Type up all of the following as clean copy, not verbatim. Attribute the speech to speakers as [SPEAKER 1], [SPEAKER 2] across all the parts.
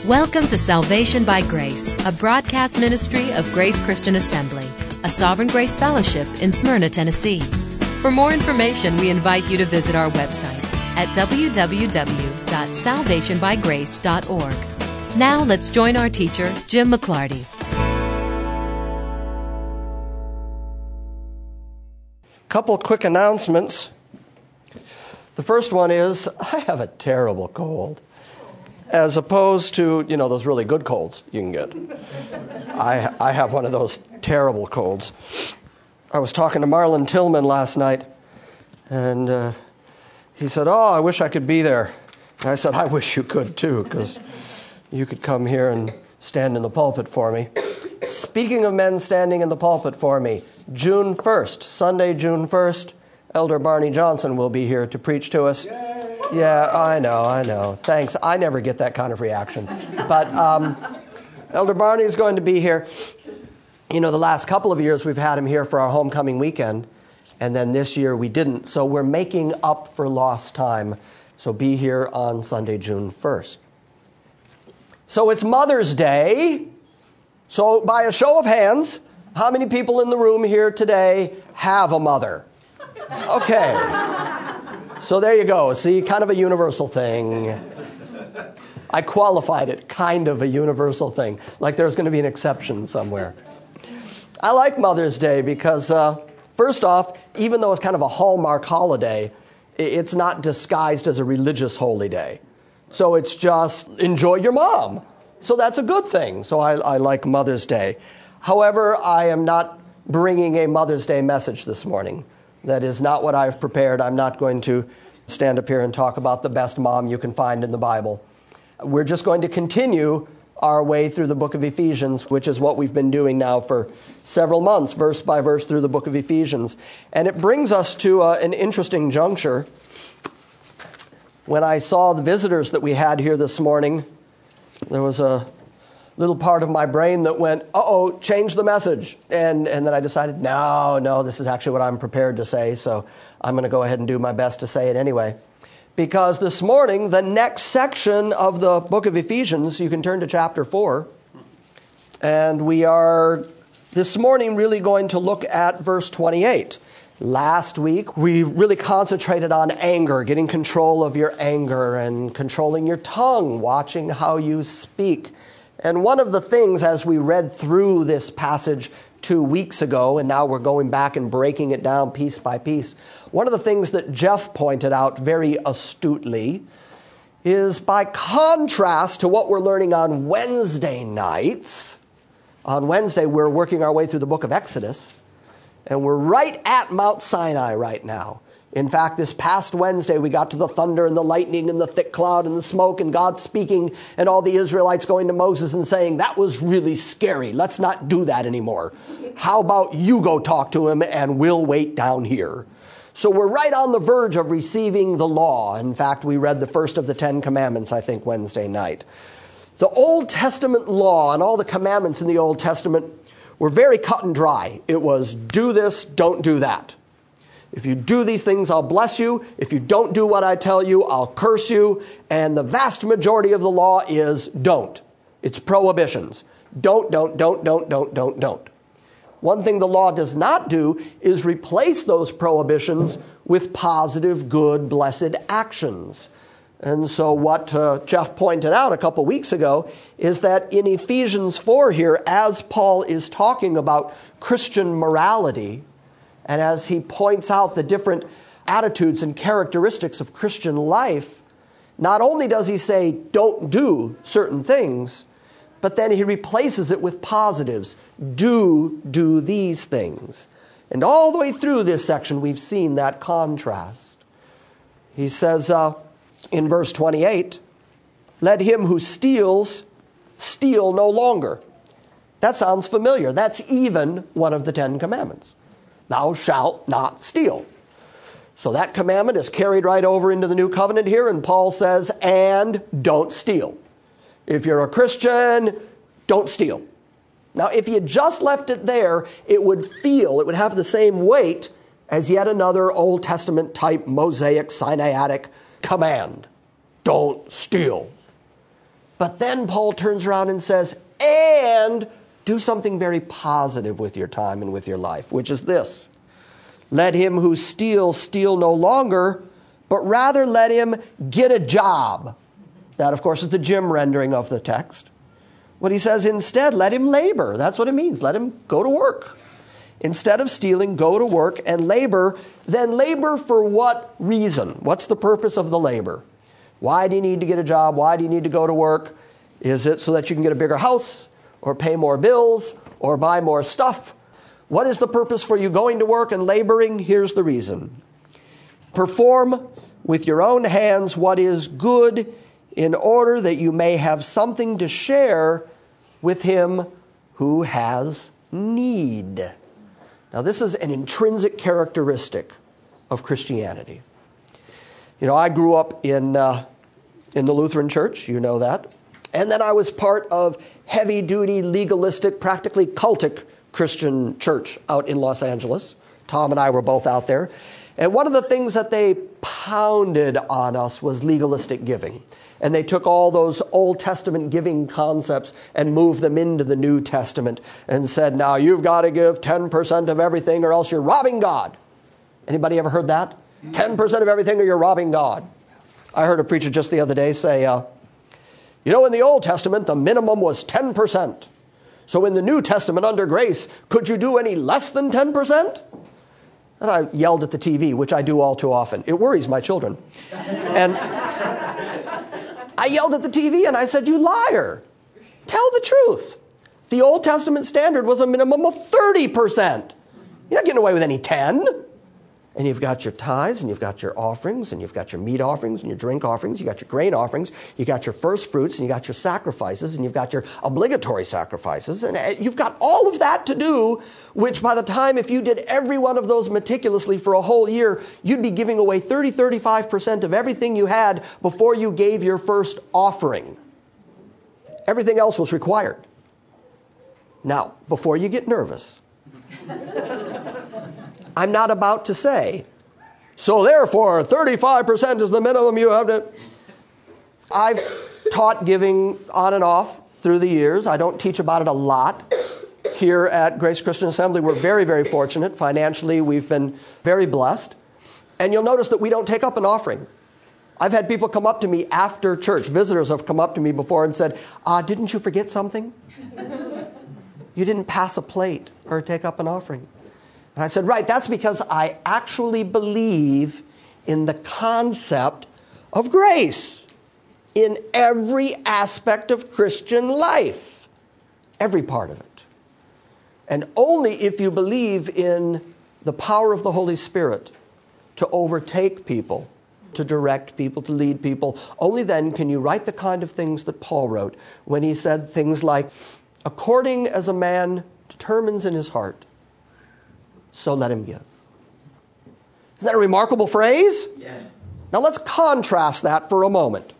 [SPEAKER 1] Welcome to Salvation by Grace, a broadcast ministry of Grace Christian Assembly, a Sovereign Grace Fellowship in Smyrna, Tennessee. For more information, we invite you to visit our website at www.salvationbygrace.org. Now let's join our teacher, Jim McClarty.
[SPEAKER 2] Couple quick announcements. The first one is, I have a terrible cold. As opposed to, those really good colds you can get. I have one of those terrible colds. I was talking to Marlon Tillman last night, and he said, I wish I could be there. And I said, I wish you could too, because you could come here and stand in the pulpit for me. Speaking of men standing in the pulpit for me, June 1st, Sunday, June 1st, Elder Barney Johnson will be here to preach to us. Yeah, I know. Thanks. I never get that kind of reaction. But Elder Barney is going to be here. The last couple of years we've had him here for our homecoming weekend, and then this year we didn't. So we're making up for lost time. So be here on Sunday, June 1st. So it's Mother's Day. So by a show of hands, how many people in the room here today have a mother? Okay. So there you go. See, kind of a universal thing. I qualified it, kind of a universal thing. Like there's going to be an exception somewhere. I like Mother's Day because, first off, even though it's kind of a Hallmark holiday, it's not disguised as a religious holy day. So it's just enjoy your mom. So that's a good thing. So I like Mother's Day. However, I am not bringing a Mother's Day message this morning. That is not what I've prepared. I'm not going to stand up here and talk about the best mom you can find in the Bible. We're just going to continue our way through the book of Ephesians, which is what we've been doing now for several months, verse by verse through the book of Ephesians. And it brings us to an interesting juncture. When I saw the visitors that we had here this morning, there was a little part of my brain that went, change the message. And then I decided, no, this is actually what I'm prepared to say, so I'm going to go ahead and do my best to say it anyway. Because this morning, the next section of the book of Ephesians, you can turn to chapter 4, and we are this morning really going to look at verse 28. Last week, we really concentrated on anger, getting control of your anger and controlling your tongue, watching how you speak. And one of the things, as we read through this passage 2 weeks ago, and now we're going back and breaking it down piece by piece, one of the things that Jeff pointed out very astutely is by contrast to what we're learning on Wednesday nights. On Wednesday, we're working our way through the book of Exodus, and we're right at Mount Sinai right now. In fact, this past Wednesday, we got to the thunder and the lightning and the thick cloud and the smoke and God speaking and all the Israelites going to Moses and saying, that was really scary. Let's not do that anymore. How about you go talk to him and we'll wait down here. So we're right on the verge of receiving the law. In fact, we read the first of the 10 commandments, I think, Wednesday night. The Old Testament law and all the commandments in the Old Testament were very cut and dry. It was do this, don't do that. If you do these things, I'll bless you. If you don't do what I tell you, I'll curse you. And the vast majority of the law is don't. It's prohibitions. Don't. One thing the law does not do is replace those prohibitions with positive, good, blessed actions. And so what Jeff pointed out a couple weeks ago is that in Ephesians 4 here, as Paul is talking about Christian morality, and as he points out the different attitudes and characteristics of Christian life, not only does he say, don't do certain things, but then he replaces it with positives. Do these things. And all the way through this section, we've seen that contrast. He says in verse 28, let him who steals, steal no longer. That sounds familiar. That's even one of the 10 commandments. Thou shalt not steal. So that commandment is carried right over into the new covenant here, and Paul says, and don't steal. If you're a Christian, don't steal. Now, if you just left it there, it would have the same weight as yet another Old Testament type Mosaic Sinaitic command. Don't steal. But then Paul turns around and says, and do something very positive with your time and with your life, which is this. Let him who steals steal no longer, but rather let him get a job. That, of course, is the Jim rendering of the text. What he says instead, let him labor. That's what it means. Let him go to work. Instead of stealing, go to work and labor. Then labor for what reason? What's the purpose of the labor? Why do you need to get a job? Why do you need to go to work? Is it so that you can get a bigger house or pay more bills or buy more stuff? What is the purpose for you going to work and laboring? Here's the reason. Perform with your own hands what is good in order that you may have something to share with him who has need. Now, this is an intrinsic characteristic of Christianity. You know, I grew up in the Lutheran Church, you know that. And then I was part of heavy-duty, legalistic, practically cultic Christian church out in Los Angeles. Tom and I were both out there. And one of the things that they pounded on us was legalistic giving. And they took all those Old Testament giving concepts and moved them into the New Testament and said, now you've got to give 10% of everything or else you're robbing God. Anybody ever heard that? 10% of everything or you're robbing God. I heard a preacher just the other day say, you know, in the Old Testament, the minimum was 10%. So in the New Testament, under grace, could you do any less than 10%? And I yelled at the TV, which I do all too often. It worries my children. And I yelled at the TV and I said, you liar. Tell the truth. The Old Testament standard was a minimum of 30%. You're not getting away with any 10. And you've got your tithes, and you've got your offerings, and you've got your meat offerings, and your drink offerings, you got your grain offerings, you got your first fruits, and you got your sacrifices, and you've got your obligatory sacrifices, and you've got all of that to do, which by the time, if you did every one of those meticulously for a whole year, you'd be giving away 35% of everything you had before you gave your first offering. Everything else was required. Now, before you get nervous, I'm not about to say, so therefore 35% is the minimum you have to. I've taught giving on and off through the years. I don't teach about it a lot. Here at Grace Christian Assembly, we're very, very fortunate. Financially, we've been very blessed. And you'll notice that we don't take up an offering. I've had people come up to me after church. Visitors have come up to me before and said, didn't you forget something? You didn't pass a plate or take up an offering. And I said, right, that's because I actually believe in the concept of grace in every aspect of Christian life, every part of it. And only if you believe in the power of the Holy Spirit to overtake people, to direct people, to lead people, only then can you write the kind of things that Paul wrote when he said things like, according as a man determines in his heart, so let him give. Isn't that a remarkable phrase? Yeah. Now let's contrast that for a moment.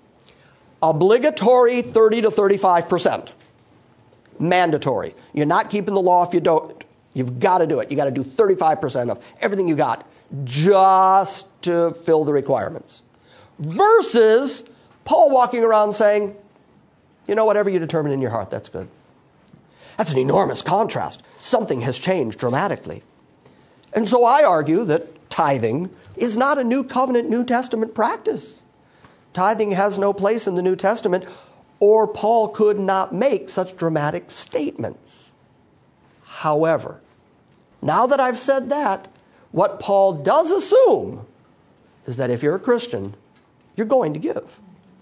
[SPEAKER 2] Obligatory 30 to 35%. Mandatory. You're not keeping the law if you don't. You've got to do it. You've got to do 35% of everything you got just to fill the requirements. Versus Paul walking around saying, you know, whatever you determine in your heart, that's good. That's an enormous contrast. Something has changed dramatically. And so I argue that tithing is not a New Covenant, New Testament practice. Tithing has no place in the New Testament, or Paul could not make such dramatic statements. However, now that I've said that, what Paul does assume is that if you're a Christian, you're going to give.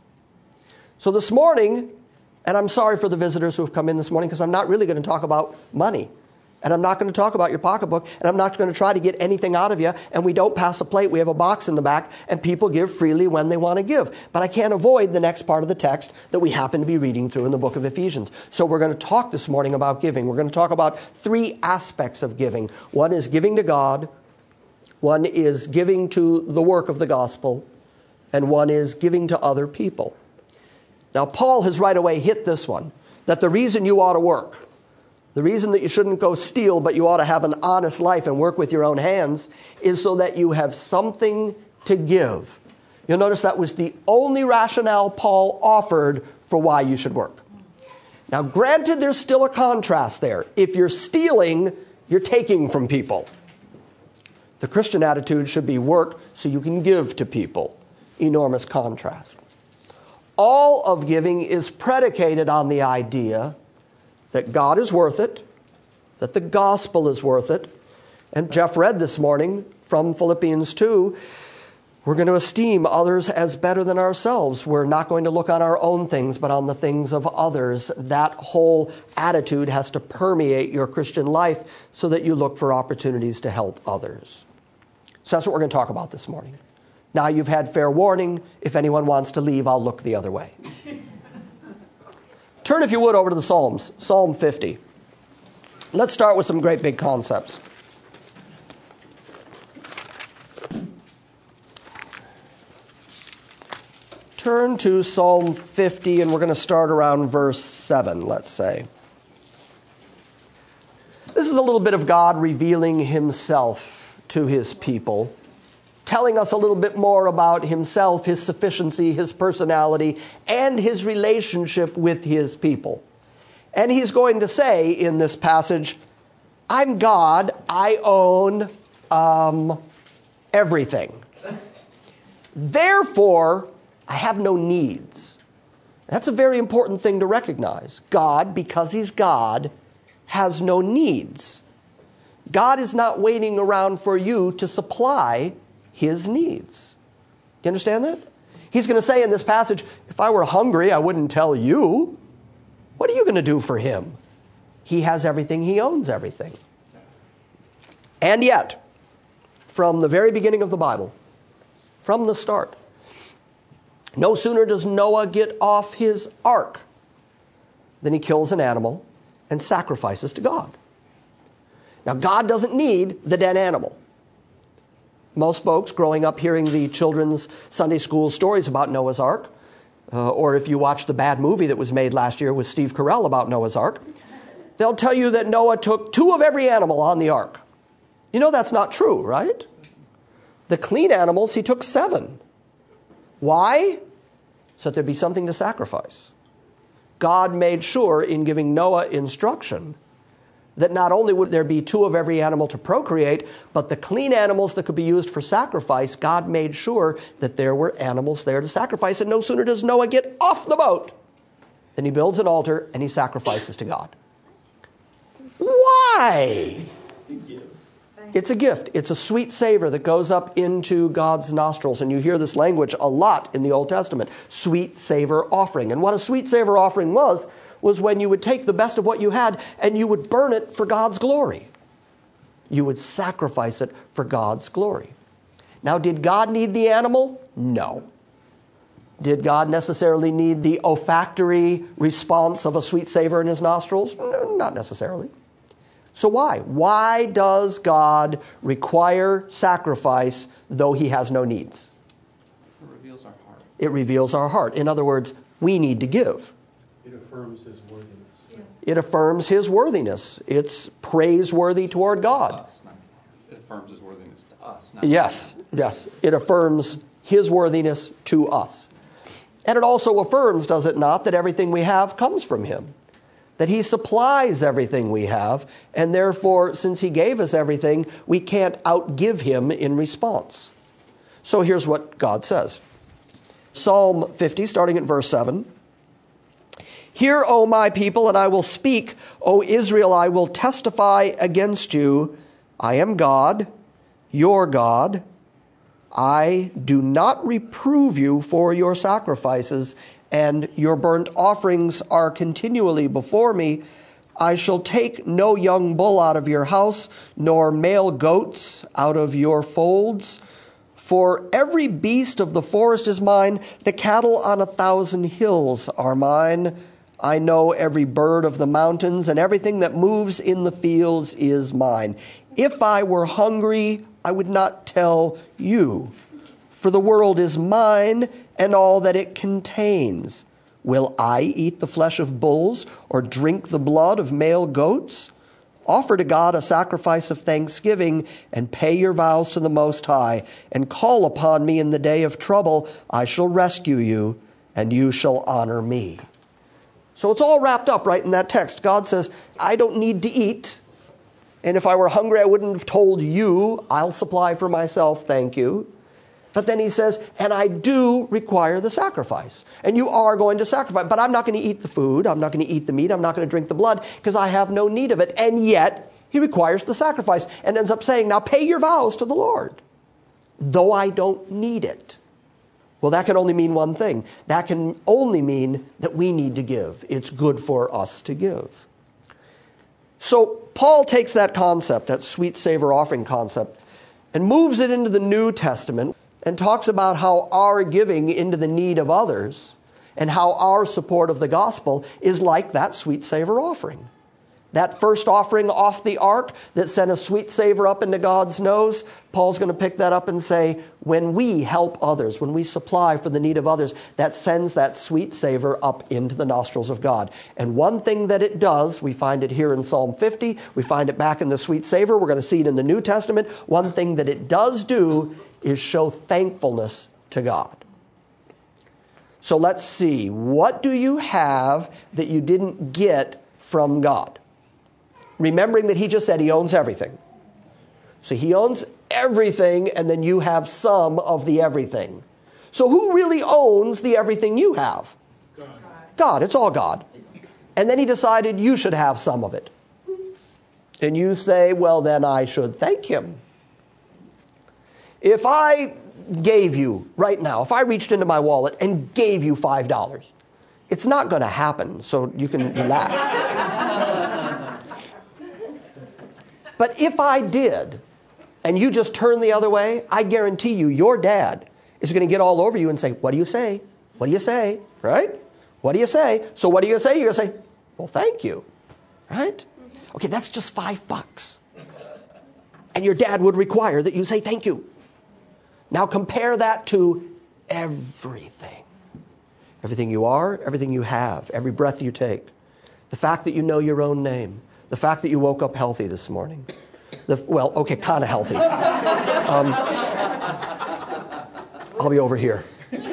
[SPEAKER 2] So this morning, and I'm sorry for the visitors who have come in this morning because I'm not really going to talk about money. And I'm not going to talk about your pocketbook. And I'm not going to try to get anything out of you. And we don't pass a plate. We have a box in the back. And people give freely when they want to give. But I can't avoid the next part of the text that we happen to be reading through in the book of Ephesians. So we're going to talk this morning about giving. We're going to talk about three aspects of giving. One is giving to God. One is giving to the work of the gospel. And one is giving to other people. Now, Paul has right away hit this one, that the reason you ought to work, the reason that you shouldn't go steal, but you ought to have an honest life and work with your own hands, is so that you have something to give. You'll notice that was the only rationale Paul offered for why you should work. Now, granted, there's still a contrast there. If you're stealing, you're taking from people. The Christian attitude should be work so you can give to people. Enormous contrast. All of giving is predicated on the idea that God is worth it, that the gospel is worth it. And Jeff read this morning from Philippians 2, we're going to esteem others as better than ourselves. We're not going to look on our own things, but on the things of others. That whole attitude has to permeate your Christian life so that you look for opportunities to help others. So that's what we're going to talk about this morning. Now you've had fair warning. If anyone wants to leave, I'll look the other way. Turn, if you would, over to the Psalms, Psalm 50. Let's start with some great big concepts. Turn to Psalm 50, and we're going to start around verse 7, let's say. This is a little bit of God revealing himself to his people, telling us a little bit more about himself, his sufficiency, his personality, and his relationship with his people. And he's going to say in this passage, I'm God, I own everything. Therefore, I have no needs. That's a very important thing to recognize. God, because he's God, has no needs. God is not waiting around for you to supply his needs. Do you understand that? He's going to say in this passage, if I were hungry, I wouldn't tell you. What are you going to do for him? He has everything. He owns everything. And yet, from the very beginning of the Bible, from the start, no sooner does Noah get off his ark than he kills an animal and sacrifices to God. Now, God doesn't need the dead animal. Most folks growing up hearing the children's Sunday school stories about Noah's Ark, or if you watch the bad movie that was made last year with Steve Carell about Noah's Ark, they'll tell you that Noah took 2 of every animal on the ark. You know that's not true, right? The clean animals, he took 7. Why? So that there'd be something to sacrifice. God made sure in giving Noah instruction that not only would there be 2 of every animal to procreate, but the clean animals that could be used for sacrifice, God made sure that there were animals there to sacrifice. And no sooner does Noah get off the boat than he builds an altar and he sacrifices to God. Why? It's a gift. It's a sweet savor that goes up into God's nostrils. And you hear this language a lot in the Old Testament. Sweet savor offering. And what a sweet savor offering was when you would take the best of what you had and you would burn it for God's glory. You would sacrifice it for God's glory. Now, did God need the animal? No. Did God necessarily need the olfactory response of a sweet savor in his nostrils? No, not necessarily. So why? Why does God require sacrifice though he has no needs?
[SPEAKER 3] It reveals our heart.
[SPEAKER 2] It reveals our heart. In other words, we need to give.
[SPEAKER 4] It affirms his worthiness.
[SPEAKER 3] Yeah.
[SPEAKER 2] It affirms his worthiness. It's praiseworthy toward God.
[SPEAKER 3] It affirms his worthiness to us. Not
[SPEAKER 2] Yes. It affirms his worthiness to us. And it also affirms, does it not, that everything we have comes from him. That he supplies everything we have, and therefore, since he gave us everything, we can't outgive him in response. So here's what God says. Psalm 50, starting at verse 7. Hear, O my people, and I will speak. O Israel, I will testify against you. I am God, your God. I do not reprove you for your sacrifices, and your burnt offerings are continually before me. I shall take no young bull out of your house, nor male goats out of your folds. For every beast of the forest is mine, the cattle on 1,000 hills are mine. I know every bird of the mountains, and everything that moves in the fields is mine. If I were hungry, I would not tell you. For the world is mine, and all that it contains. Will I eat the flesh of bulls, or drink the blood of male goats? Offer to God a sacrifice of thanksgiving, and pay your vows to the Most High, and call upon me in the day of trouble. I shall rescue you, and you shall honor me. So it's all wrapped up right in that text. God says, I don't need to eat. And if I were hungry, I wouldn't have told you. I'll supply for myself, thank you. But then he says, and I do require the sacrifice. And you are going to sacrifice. But I'm not going to eat the food. I'm not going to eat the meat. I'm not going to drink the blood because I have no need of it. And yet, he requires the sacrifice and ends up saying, now pay your vows to the Lord, though I don't need it. Well, that can only mean one thing. That can only mean that we need to give. It's good for us to give. So Paul takes that concept, that sweet savor offering concept, and moves it into the New Testament and talks about how our giving into the need of others and how our support of the gospel is like that sweet savor offering. That first offering off the ark that sent a sweet savor up into God's nose, Paul's going to pick that up and say, when we help others, when we supply for the need of others, that sends that sweet savor up into the nostrils of God. And one thing that it does, we find it here in Psalm 50, we find it back in the sweet savor, we're going to see it in the New Testament. One thing that it does do is show thankfulness to God. So let's see, what do you have that you didn't get from God? Remembering that he just said he owns everything. So he owns everything, and then you have some of the everything. So who really owns the everything you have? God. It's all God. And then he decided you should have some of it. And you say, well, then I should thank him. If I gave you, right now, if I reached into my wallet and gave you $5, it's not going to happen, so you can relax. But if I did, and you just turned the other way, I guarantee you, your dad is going to get all over you and say, what do you say? What do you say? Right? What do you say? So what are you going to say? You're going to say, well, thank you. Right? Okay, that's just $5. And your dad would require that you say thank you. Now compare that to everything. Everything you are, everything you have, every breath you take. The fact that you know your own name. The fact that you woke up healthy this morning. Well, okay, kind of healthy. I'll be over here.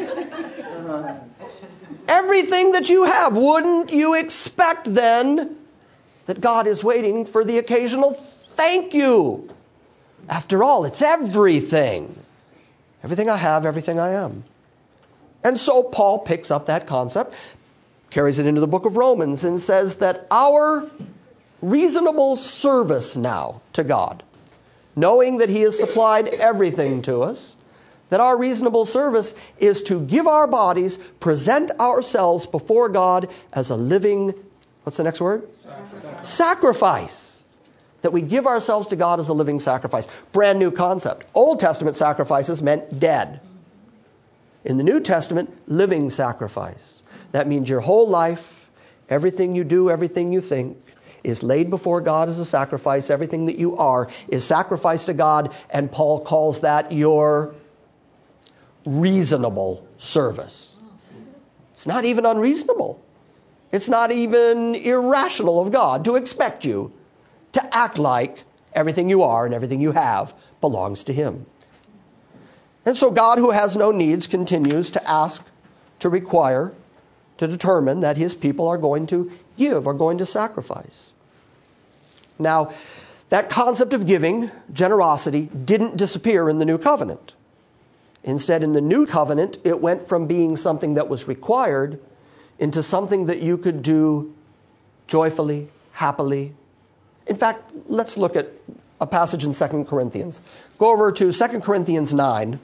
[SPEAKER 2] Everything that you have, wouldn't you expect then that God is waiting for the occasional thank you? After all, it's everything. Everything I have, everything I am. And so Paul picks up that concept, carries it into the book of Romans, and says that our reasonable service now to God, knowing that he has supplied everything to us, that our reasonable service is to give our bodies, present ourselves before God as a living, what's the next word? Sacrifice. That we give ourselves to God as a living sacrifice. Brand new concept. Old Testament sacrifices meant dead. In the New Testament, living sacrifice. That means your whole life, everything you do, everything you think, is laid before God as a sacrifice. Everything that you are is sacrificed to God, and Paul calls that your reasonable service. It's not even unreasonable. It's not even irrational of God to expect you to act like everything you are and everything you have belongs to him. And so God, who has no needs, continues to ask, to require, to determine that his people are going to give, are going to sacrifice. Now, that concept of giving, generosity, didn't disappear in the New Covenant. Instead, in the New Covenant, it went from being something that was required into something that you could do joyfully, happily. In fact, let's look at a passage in 2 Corinthians. Go over to 2 Corinthians 9.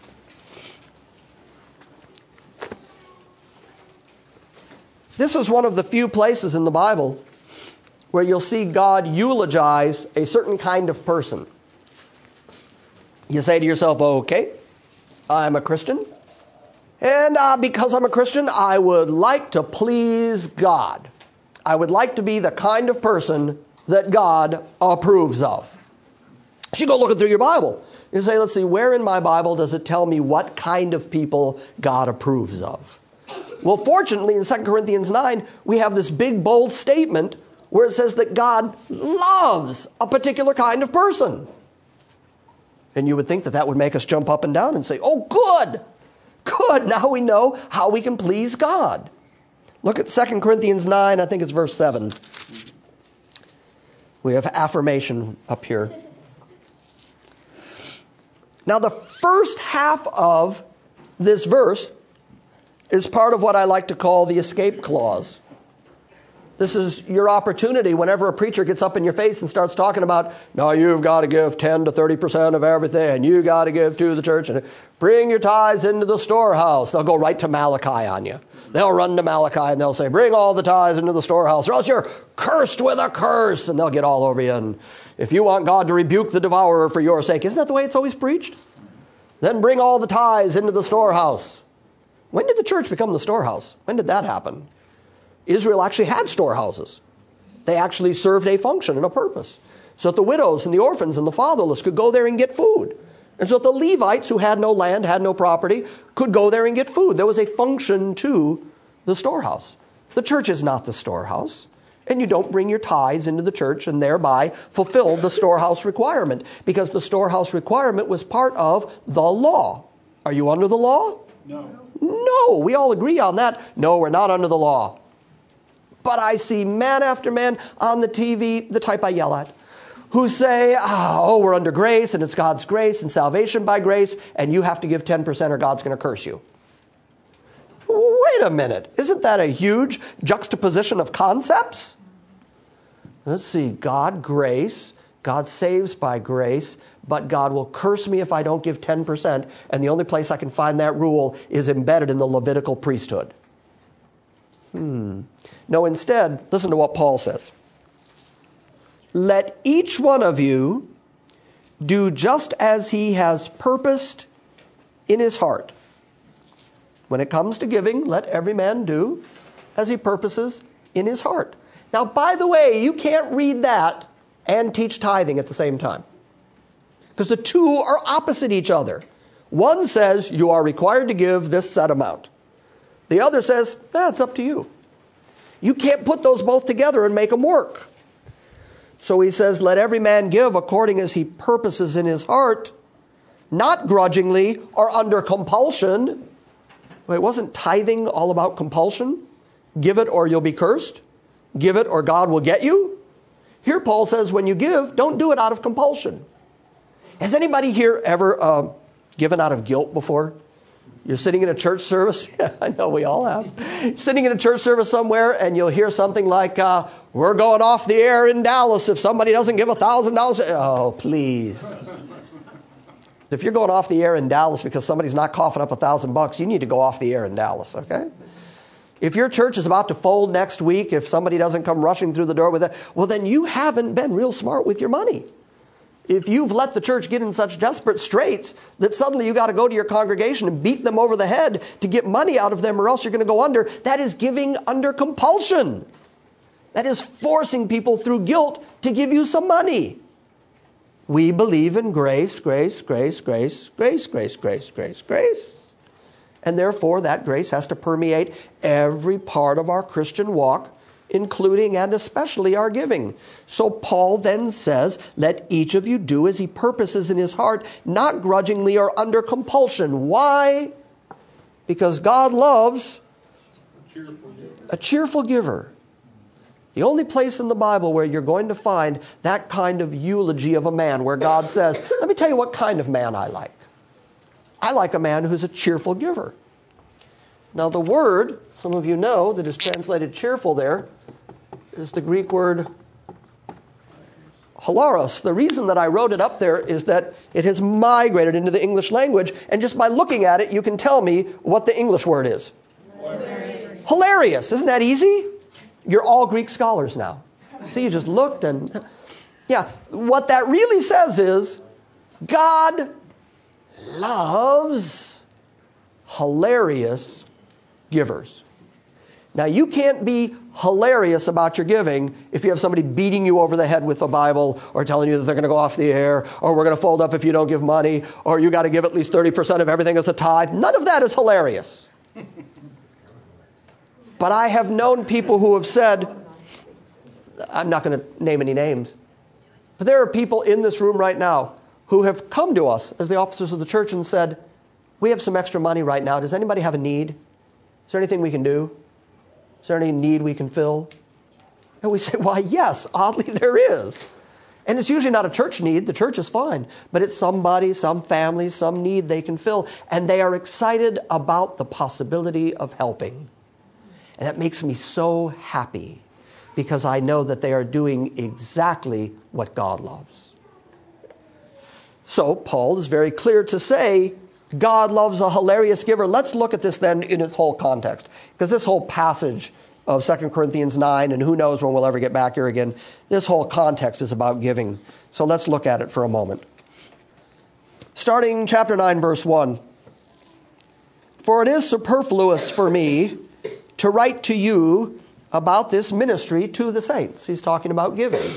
[SPEAKER 2] This is one of the few places in the Bible where you'll see God eulogize a certain kind of person. You say to yourself, okay, I'm a Christian, and because I'm a Christian, I would like to please God. I would like to be the kind of person that God approves of. So you go looking through your Bible. You say, let's see, where in my Bible does it tell me what kind of people God approves of? Well, fortunately, in 2 Corinthians 9, we have this big, bold statement where it says that God loves a particular kind of person. And you would think that that would make us jump up and down and say, oh, good, now we know how we can please God. Look at 2 Corinthians 9, I think it's verse 7. We have affirmation up here. Now, the first half of this verse is part of what I like to call the escape clause. This is your opportunity whenever a preacher gets up in your face and starts talking about, no, you've got to give 10 to 30% of everything, and you got to give to the church, and bring your tithes into the storehouse. They'll go right to Malachi on you. They'll run to Malachi and they'll say, bring all the tithes into the storehouse, or else you're cursed with a curse. And they'll get all over you. And if you want God to rebuke the devourer for your sake, isn't that the way it's always preached? Then bring all the tithes into the storehouse. When did the church become the storehouse? When did that happen? Israel actually had storehouses. They actually served a function and a purpose. So that the widows and the orphans and the fatherless could go there and get food. And so that the Levites, who had no land, had no property, could go there and get food. There was a function to the storehouse. The church is not the storehouse. And you don't bring your tithes into the church and thereby fulfill the storehouse requirement. Because the storehouse requirement was part of the law. Are you under the law?
[SPEAKER 4] No.
[SPEAKER 2] No, we all agree on that. No, we're not under the law. But I see man after man on the TV, the type I yell at, who say, we're under grace, and it's God's grace and salvation by grace, and you have to give 10% or God's going to curse you. Wait a minute. Isn't that a huge juxtaposition of concepts? Let's see. God, grace. God saves by grace, but God will curse me if I don't give 10%, and the only place I can find that rule is embedded in the Levitical priesthood. No, instead, listen to what Paul says. Let each one of you do just as he has purposed in his heart. When it comes to giving, let every man do as he purposes in his heart. Now, by the way, you can't read that and teach tithing at the same time, because the two are opposite each other. One says you are required to give this set amount. The other says, it's up to you. You can't put those both together and make them work. So he says, let every man give according as he purposes in his heart, not grudgingly or under compulsion. Wait, wasn't tithing all about compulsion? Give it or you'll be cursed. Give it or God will get you. Here Paul says, when you give, don't do it out of compulsion. Has anybody here ever given out of guilt before? You're sitting in a church service. Yeah, I know we all have. Sitting in a church service somewhere and you'll hear something like, we're going off the air in Dallas if somebody doesn't give $1,000. Oh, please. If you're going off the air in Dallas because somebody's not coughing up $1,000, you need to go off the air in Dallas, okay? If your church is about to fold next week, if somebody doesn't come rushing through the door with that, well, then you haven't been real smart with your money. If you've let the church get in such desperate straits that suddenly you got to go to your congregation and beat them over the head to get money out of them or else you're going to go under, that is giving under compulsion. That is forcing people through guilt to give you some money. We believe in grace, grace, grace, grace, grace, grace, grace, grace, grace. And therefore that grace has to permeate every part of our Christian walk, including and especially our giving. So Paul then says, let each of you do as he purposes in his heart, not grudgingly or under compulsion. Why? Because God loves a cheerful giver. The only place in the Bible where you're going to find that kind of eulogy of a man, where God says, let me tell you what kind of man I like. I like a man who's a cheerful giver. Now the word, some of you know, that is translated cheerful there, is the Greek word hilaros. The reason that I wrote it up there is that it has migrated into the English language, and just by looking at it, you can tell me what the English word is. Hilarious. Hilarious. Isn't that easy? You're all Greek scholars now. So you just looked and... Yeah, what that really says is, God loves hilarious givers. Now, you can't be hilarious about your giving if you have somebody beating you over the head with a Bible or telling you that they're going to go off the air or we're going to fold up if you don't give money or you got to give at least 30% of everything as a tithe. None of that is hilarious. But I have known people who have said, I'm not going to name any names, but there are people in this room right now who have come to us as the officers of the church and said, we have some extra money right now. Does anybody have a need? Is there anything we can do? Is there any need we can fill? And we say, why, yes, oddly there is. And it's usually not a church need. The church is fine. But it's somebody, some family, some need they can fill. And they are excited about the possibility of helping. And that makes me so happy because I know that they are doing exactly what God loves. So Paul is very clear to say God loves a hilarious giver. Let's look at this then in its whole context. Because this whole passage of 2 Corinthians 9, and who knows when we'll ever get back here again, this whole context is about giving. So let's look at it for a moment. Starting chapter 9, verse 1. For it is superfluous for me to write to you about this ministry to the saints. He's talking about giving.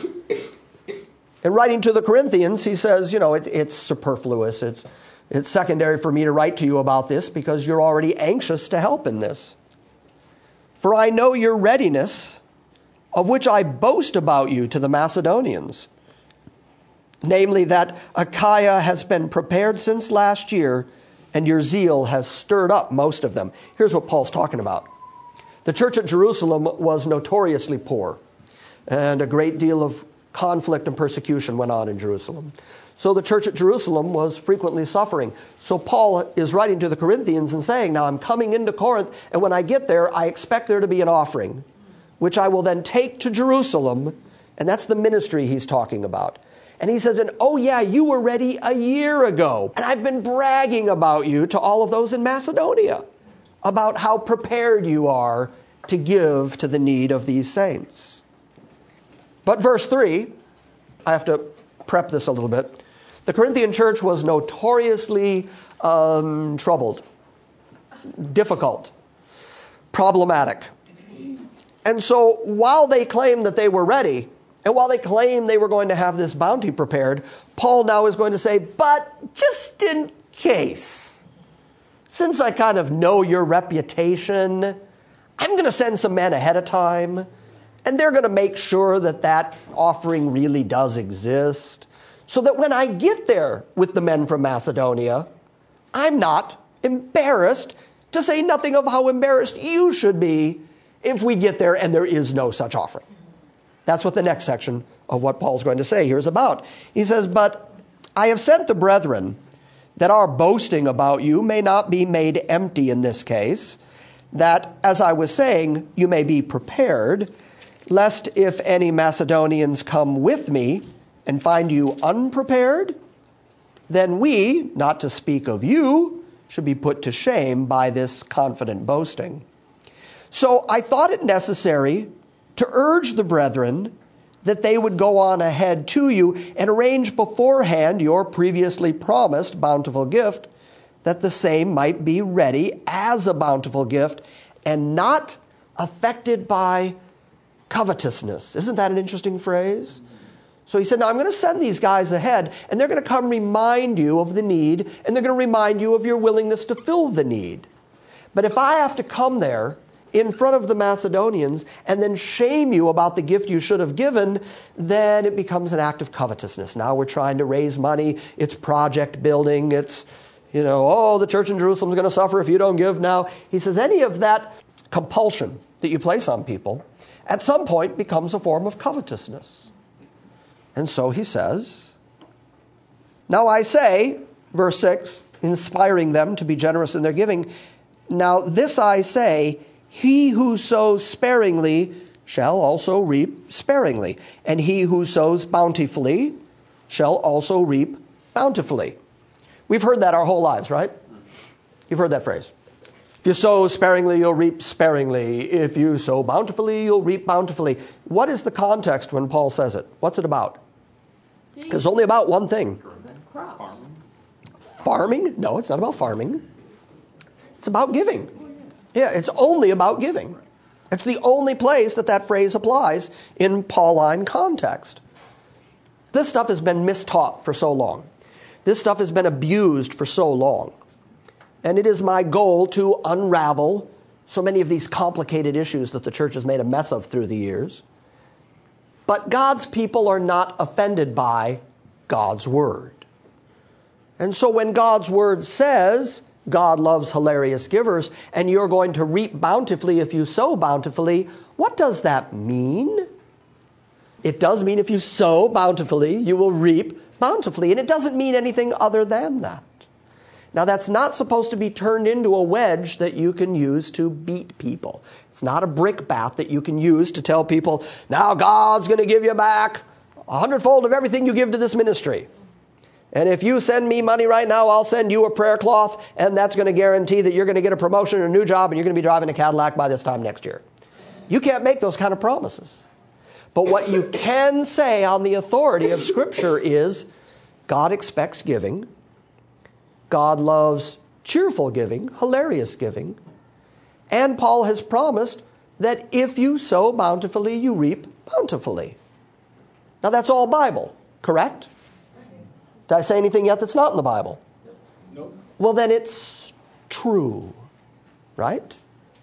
[SPEAKER 2] In writing to the Corinthians, he says, it's superfluous. It's secondary for me to write to you about this because you're already anxious to help in this. For I know your readiness, of which I boast about you to the Macedonians, namely that Achaia has been prepared since last year, and your zeal has stirred up most of them. Here's what Paul's talking about. The church at Jerusalem was notoriously poor, and a great deal of conflict and persecution went on in Jerusalem. So the church at Jerusalem was frequently suffering. So Paul is writing to the Corinthians and saying, now I'm coming into Corinth, and when I get there, I expect there to be an offering, which I will then take to Jerusalem, and that's the ministry he's talking about. And he says, oh yeah, you were ready a year ago, and I've been bragging about you to all of those in Macedonia, about how prepared you are to give to the need of these saints. But verse 3, I have to prep this a little bit. The Corinthian church was notoriously troubled, difficult, problematic. And so while they claimed that they were ready, and while they claimed they were going to have this bounty prepared, Paul now is going to say, but just in case, since I kind of know your reputation, I'm going to send some men ahead of time, and they're going to make sure that that offering really does exist, so that when I get there with the men from Macedonia, I'm not embarrassed, to say nothing of how embarrassed you should be if we get there and there is no such offering. That's what the next section of what Paul's going to say here is about. He says, but I have sent the brethren that our boasting about you may not be made empty in this case, that, as I was saying, you may be prepared, lest if any Macedonians come with me and find you unprepared, then we, not to speak of you, should be put to shame by this confident boasting. So I thought it necessary to urge the brethren that they would go on ahead to you and arrange beforehand your previously promised bountiful gift, that the same might be ready as a bountiful gift and not affected by covetousness. Isn't that an interesting phrase? So he said, now I'm going to send these guys ahead, and they're going to come remind you of the need, and they're going to remind you of your willingness to fill the need. But if I have to come there in front of the Macedonians and then shame you about the gift you should have given, then it becomes an act of covetousness. Now we're trying to raise money. It's project building. It's, the church in Jerusalem is going to suffer if you don't give now. He says any of that compulsion that you place on people at some point becomes a form of covetousness. And so he says, now I say, verse 6, inspiring them to be generous in their giving, now this I say, he who sows sparingly shall also reap sparingly, and he who sows bountifully shall also reap bountifully. We've heard that our whole lives, right? You've heard that phrase. If you sow sparingly, you'll reap sparingly. If you sow bountifully, you'll reap bountifully. What is the context when Paul says it? What's it about? It's only about one thing.
[SPEAKER 3] Crops.
[SPEAKER 2] Farming? No, it's not about farming. It's about giving. Yeah, it's only about giving. It's the only place that phrase applies in Pauline context. This stuff has been mistaught for so long. This stuff has been abused for so long. And it is my goal to unravel so many of these complicated issues that the church has made a mess of through the years. But God's people are not offended by God's word. And so when God's word says God loves hilarious givers, and you're going to reap bountifully if you sow bountifully. What does that mean? It does mean if you sow bountifully, you will reap bountifully. And it doesn't mean anything other than that. Now, that's not supposed to be turned into a wedge that you can use to beat people. It's not a brickbat that you can use to tell people, now God's going to give you back 100-fold of everything you give to this ministry. And if you send me money right now, I'll send you a prayer cloth, and that's going to guarantee that you're going to get a promotion or a new job, and you're going to be driving a Cadillac by this time next year. You can't make those kind of promises. But what you can say on the authority of Scripture is God expects giving. God loves cheerful giving, hilarious giving. And Paul has promised that if you sow bountifully, you reap bountifully. Now that's all Bible, correct? Did I say anything yet that's not in the Bible?
[SPEAKER 4] Nope.
[SPEAKER 2] Well, then it's true, right?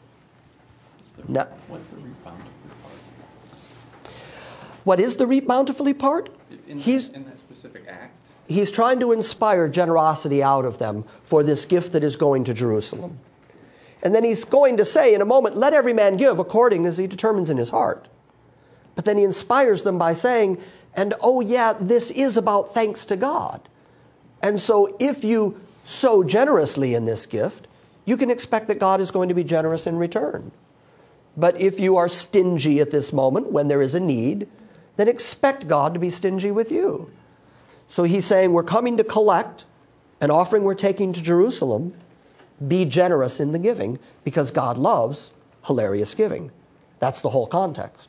[SPEAKER 2] Now,
[SPEAKER 3] What's the reap bountifully part?
[SPEAKER 2] what is the reap bountifully part?
[SPEAKER 3] In that specific act?
[SPEAKER 2] He's trying to inspire generosity out of them for this gift that is going to Jerusalem. And then he's going to say in a moment, let every man give according as he determines in his heart. But then he inspires them by saying, and oh yeah, this is about thanks to God. And so if you sow generously in this gift, you can expect that God is going to be generous in return. But if you are stingy at this moment when there is a need, then expect God to be stingy with you. So he's saying we're coming to collect an offering we're taking to Jerusalem. Be generous in the giving because God loves hilarious giving. That's the whole context.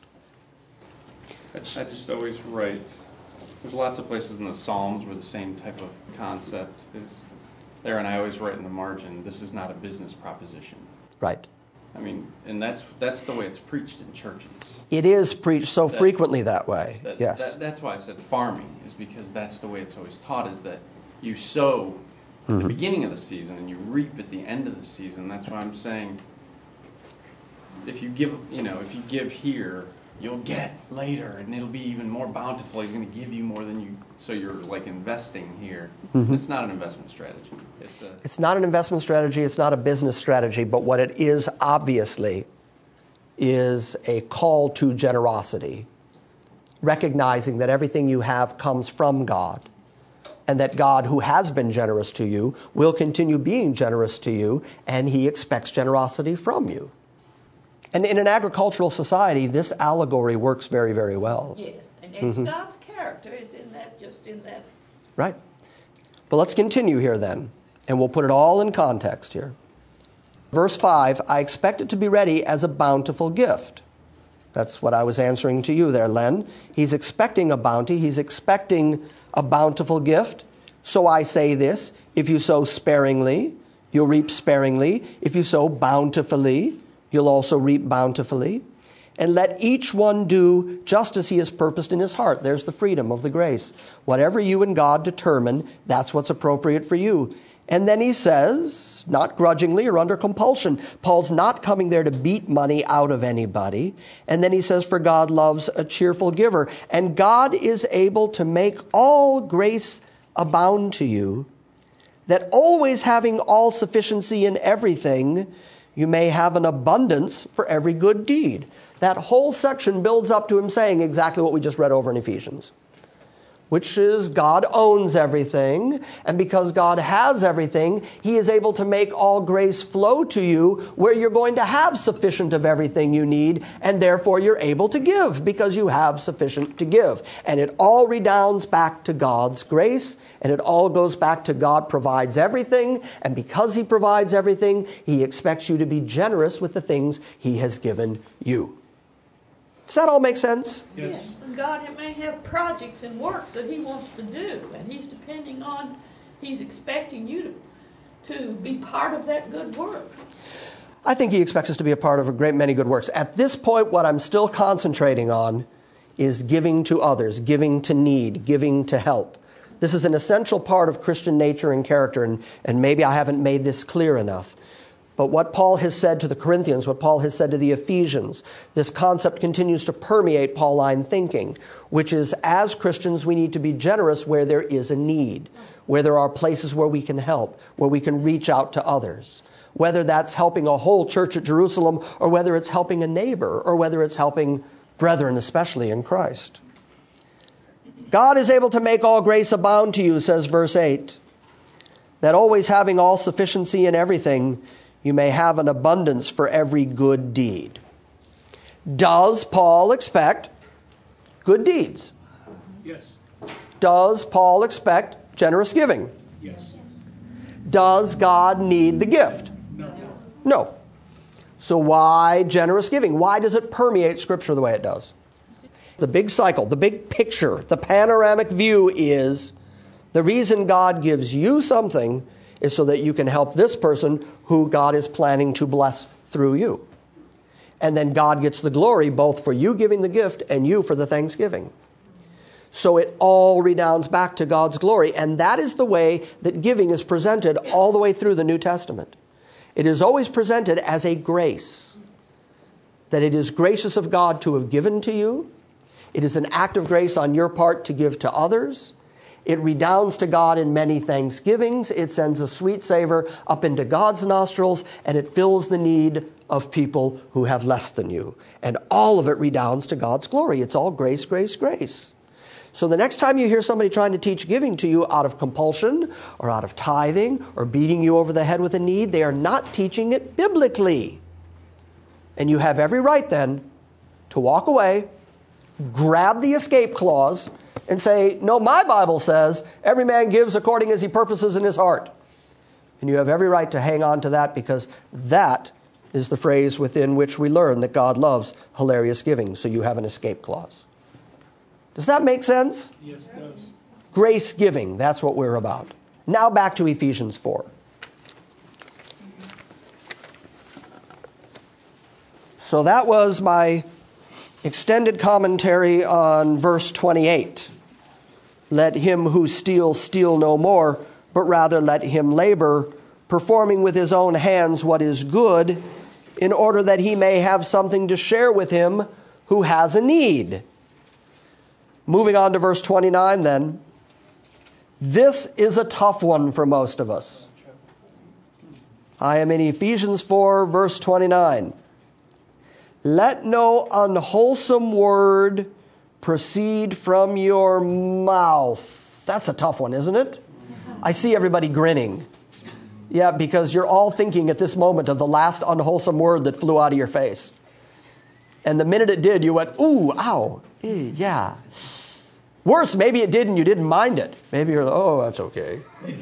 [SPEAKER 3] I just always write, there's lots of places in the Psalms where the same type of concept is there, and I always write in the margin, this is not a business proposition.
[SPEAKER 2] Right.
[SPEAKER 3] I mean, and that's the way it's preached in churches.
[SPEAKER 2] It is preached so frequently that way. Yes.
[SPEAKER 3] That's why I said farming, is because that's the way it's always taught, is that you sow at the beginning of the season and you reap at the end of the season. That's why I'm saying if you give here, you'll get later, and it'll be even more bountiful. He's going to give you more than you, so you're like investing here. It's not an investment strategy. It's
[SPEAKER 2] not an investment strategy. It's not a business strategy. But what it is, obviously, is a call to generosity, recognizing that everything you have comes from God, and that God, who has been generous to you, will continue being generous to you, and he expects generosity from you. And in an agricultural society, this allegory works very, very well.
[SPEAKER 5] Yes, and it's God's character is in that, just in that.
[SPEAKER 2] Right. But let's continue here then, and we'll put it all in context here. Verse 5, I expect it to be ready as a bountiful gift. That's what I was answering to you there, Len. He's expecting a bounty. He's expecting a bountiful gift. So I say this, if you sow sparingly, you'll reap sparingly. If you sow bountifully, you'll also reap bountifully. And let each one do just as he has purposed in his heart. There's the freedom of the grace. Whatever you and God determine, that's what's appropriate for you. And then he says, not grudgingly or under compulsion. Paul's not coming there to beat money out of anybody. And then he says, for God loves a cheerful giver. And God is able to make all grace abound to you, that always having all sufficiency in everything, you may have an abundance for every good deed. That whole section builds up to him saying exactly what we just read over in Ephesians, which is God owns everything, and because God has everything, he is able to make all grace flow to you where you're going to have sufficient of everything you need, and therefore you're able to give because you have sufficient to give. And it all redounds back to God's grace, and it all goes back to God provides everything, and because he provides everything, he expects you to be generous with the things he has given you. Does that all make sense?
[SPEAKER 4] Yes.
[SPEAKER 5] And God may have projects and works that he wants to do, and he's expecting you to be part of that good work.
[SPEAKER 2] I think he expects us to be a part of a great many good works. At this point, what I'm still concentrating on is giving to others, giving to need, giving to help. This is an essential part of Christian nature and character, and maybe I haven't made this clear enough. But what Paul has said to the Corinthians, what Paul has said to the Ephesians, this concept continues to permeate Pauline thinking, which is, as Christians, we need to be generous where there is a need, where there are places where we can help, where we can reach out to others. Whether that's helping a whole church at Jerusalem, or whether it's helping a neighbor, or whether it's helping brethren, especially in Christ. God is able to make all grace abound to you, says verse 8, that always having all sufficiency in everything, you may have an abundance for every good deed. Does Paul expect good deeds?
[SPEAKER 4] Yes.
[SPEAKER 2] Does Paul expect generous giving?
[SPEAKER 4] Yes.
[SPEAKER 2] Does God need the gift?
[SPEAKER 4] No.
[SPEAKER 2] No. So why generous giving? Why does it permeate Scripture the way it does? The big cycle, the big picture, the panoramic view is the reason God gives you something is so that you can help this person who God is planning to bless through you. And then God gets the glory both for you giving the gift and you for the thanksgiving. So it all redounds back to God's glory. And that is the way that giving is presented all the way through the New Testament. It is always presented as a grace. That it is gracious of God to have given to you. It is an act of grace on your part to give to others. It redounds to God in many thanksgivings. It sends a sweet savor up into God's nostrils, and it fills the need of people who have less than you. And all of it redounds to God's glory. It's all grace, grace, grace. So the next time you hear somebody trying to teach giving to you out of compulsion or out of tithing or beating you over the head with a need, they are not teaching it biblically. And you have every right then to walk away, grab the escape clause, and say, no, my Bible says every man gives according as he purposes in his heart. And you have every right to hang on to that because that is the phrase within which we learn that God loves hilarious giving. So you have an escape clause. Does that make sense?
[SPEAKER 4] Yes, it does.
[SPEAKER 2] Grace giving, that's what we're about. Now back to Ephesians 4. So that was my extended commentary on verse 28. Let him who steals steal no more, but rather let him labor, performing with his own hands what is good, in order that he may have something to share with him who has a need. Moving on to verse 29 then. This is a tough one for most of us. I am in Ephesians 4, verse 29. Let no unwholesome word proceed from your mouth. That's a tough one, isn't it? I see everybody grinning. Yeah, because you're all thinking at this moment of the last unwholesome word that flew out of your face. And the minute it did, you went, ooh, ow, yeah. Worse, maybe it did and you didn't mind it. Maybe you're like, oh, that's okay.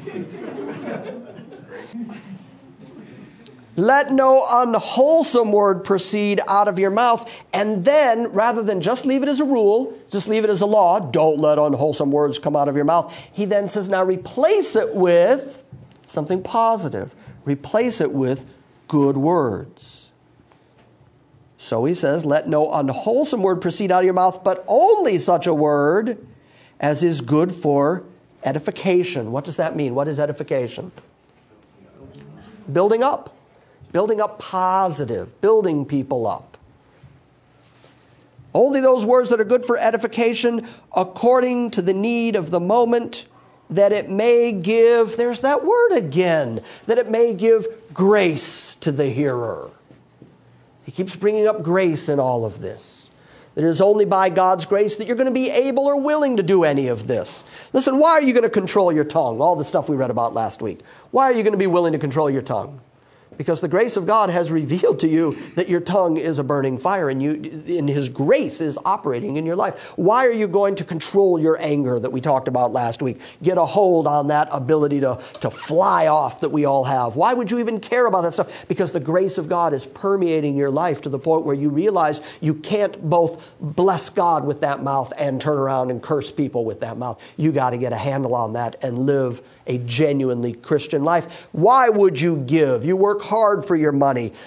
[SPEAKER 2] Let no unwholesome word proceed out of your mouth. And then, rather than just leave it as a rule, just leave it as a law, don't let unwholesome words come out of your mouth. He then says, now replace it with something positive. Replace it with good words. So he says, let no unwholesome word proceed out of your mouth, but only such a word as is good for edification. What does that mean? What is edification? Building up. Building up positive, building people up. Only those words that are good for edification according to the need of the moment, that it may give, there's that word again, that it may give grace to the hearer. He keeps bringing up grace in all of this. That it is only by God's grace that you're going to be able or willing to do any of this. Listen, why are you going to control your tongue? All the stuff we read about last week. Why are you going to be willing to control your tongue? Because the grace of God has revealed to you that your tongue is a burning fire and His grace is operating in your life. Why are you going to control your anger that we talked about last week? Get a hold on that ability to fly off that we all have. Why would you even care about that stuff? Because the grace of God is permeating your life to the point where you realize you can't both bless God with that mouth and turn around and curse people with that mouth. You got to get a handle on that and live a genuinely Christian life. Why would you give? You work hard for your money.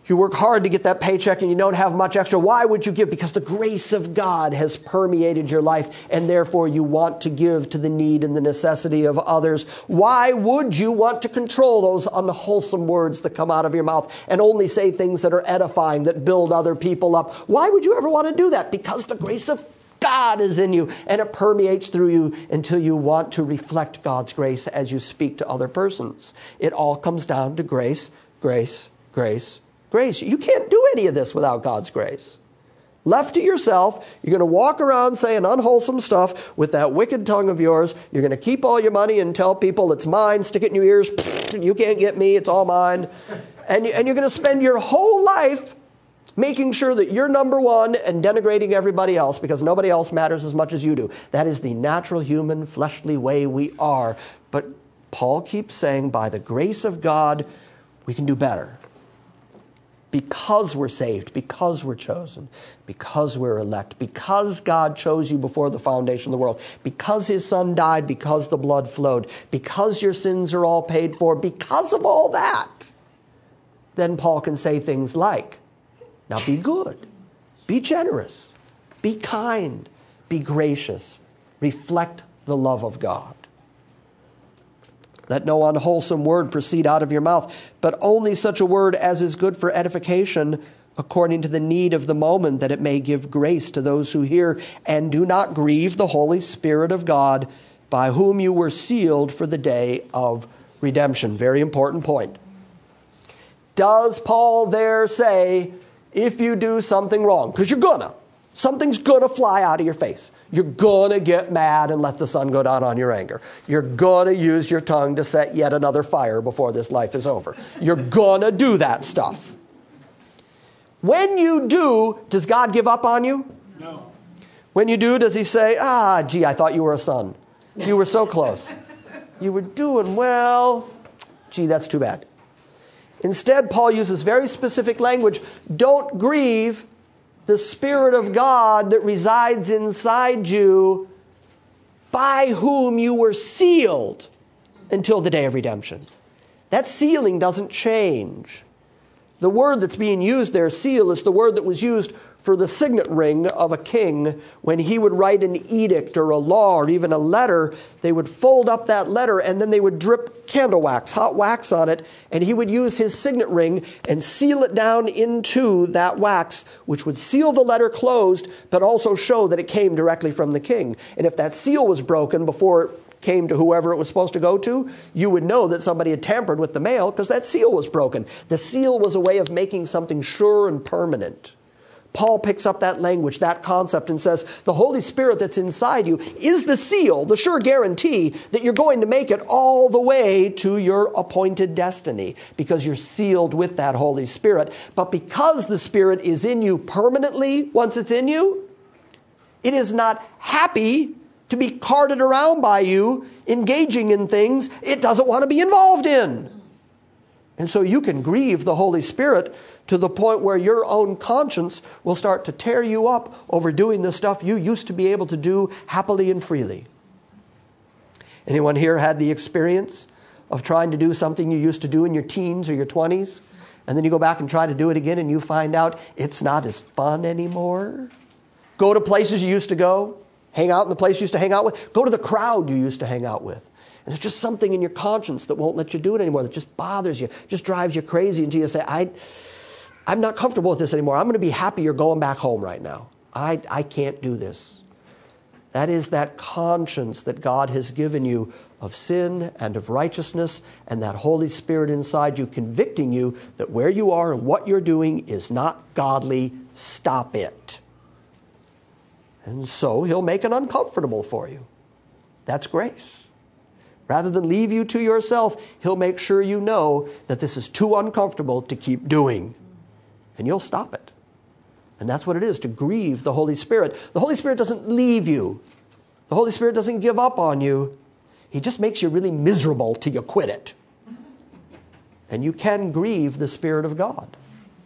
[SPEAKER 2] You work hard to get that paycheck and you don't have much extra. Why would you give? Because the grace of God has permeated your life, and therefore you want to give to the need and the necessity of others. Why would you want to control those unwholesome words that come out of your mouth and only say things that are edifying, that build other people up? Why would you ever want to do that? Because the grace of God is in you, and it permeates through you until you want to reflect God's grace as you speak to other persons. It all comes down to grace, grace, grace, grace. You can't do any of this without God's grace. Left to yourself, you're going to walk around saying unwholesome stuff with that wicked tongue of yours. You're going to keep all your money and tell people it's mine, stick it in your ears. You can't get me, it's all mine. And you're going to spend your whole life making sure that you're number one and denigrating everybody else because nobody else matters as much as you do. That is the natural, human, fleshly way we are. But Paul keeps saying, by the grace of God, we can do better. Because we're saved, because we're chosen, because we're elect, because God chose you before the foundation of the world, because His Son died, because the blood flowed, because your sins are all paid for, because of all that, then Paul can say things like, now be good, be generous, be kind, be gracious, reflect the love of God. Let no unwholesome word proceed out of your mouth, but only such a word as is good for edification, according to the need of the moment, that it may give grace to those who hear. And do not grieve the Holy Spirit of God, by whom you were sealed for the day of redemption. Very important point. Does Paul there say, if you do something wrong, because you're gonna, something's gonna fly out of your face. You're going to get mad and let the sun go down on your anger. You're going to use your tongue to set yet another fire before this life is over. You're going to do that stuff. When you do, does God give up on you?
[SPEAKER 4] No.
[SPEAKER 2] When you do, does He say, gee, I thought you were a son. You were so close. You were doing well. Gee, that's too bad. Instead, Paul uses very specific language. Don't grieve the Spirit of God that resides inside you, by whom you were sealed until the day of redemption. That sealing doesn't change. The word that's being used there, seal, is the word that was used for the signet ring of a king when he would write an edict or a law or even a letter. They would fold up that letter and then they would drip candle wax, hot wax on it, and he would use his signet ring and seal it down into that wax, which would seal the letter closed, but also show that it came directly from the king. And if that seal was broken before it came to whoever it was supposed to go to, you would know that somebody had tampered with the mail because that seal was broken. The seal was a way of making something sure and permanent. Paul picks up that language, that concept, and says, the Holy Spirit that's inside you is the seal, the sure guarantee that you're going to make it all the way to your appointed destiny, because you're sealed with that Holy Spirit. But because the Spirit is in you permanently, once it's in you, it is not happy to be carted around by you, engaging in things it doesn't want to be involved in. And so you can grieve the Holy Spirit to the point where your own conscience will start to tear you up over doing the stuff you used to be able to do happily and freely. Anyone here had the experience of trying to do something you used to do in your teens or your 20s, and then you go back and try to do it again and you find out it's not as fun anymore? Go to places you used to go, hang out in the place you used to hang out with, go to the crowd you used to hang out with. And there's just something in your conscience that won't let you do it anymore, that just bothers you, just drives you crazy until you say, I'm not comfortable with this anymore. I'm going to be happier going back home right now. I can't do this. That is that conscience that God has given you of sin and of righteousness, and that Holy Spirit inside you convicting you that where you are and what you're doing is not godly. Stop it. And so He'll make it uncomfortable for you. That's grace. Rather than leave you to yourself, He'll make sure you know that this is too uncomfortable to keep doing. And you'll stop it. And that's what it is, to grieve the Holy Spirit. The Holy Spirit doesn't leave you. The Holy Spirit doesn't give up on you. He just makes you really miserable till you quit it. And you can grieve the Spirit of God.